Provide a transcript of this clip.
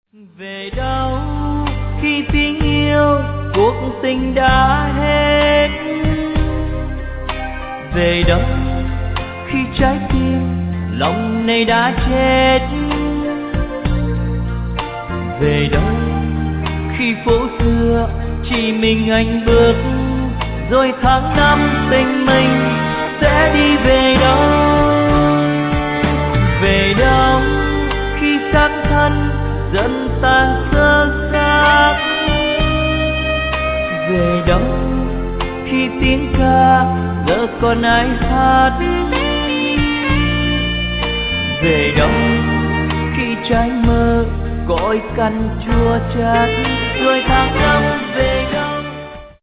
Về đâu khi tiếng yêu cuộc tình đã hết, về đâu khi trái tim lòng này đã chết, về đâu khi phố xưa chỉ mình anh bước, rồi tháng năm tình mình sẽ đi về đâu. Về đâu khi xác thân dần tan sơ xác, về đâu khi tiếng ca giờ còn ai hát, về đâu khi trái mơ cõi cằn chua chát, rồi tháng năm về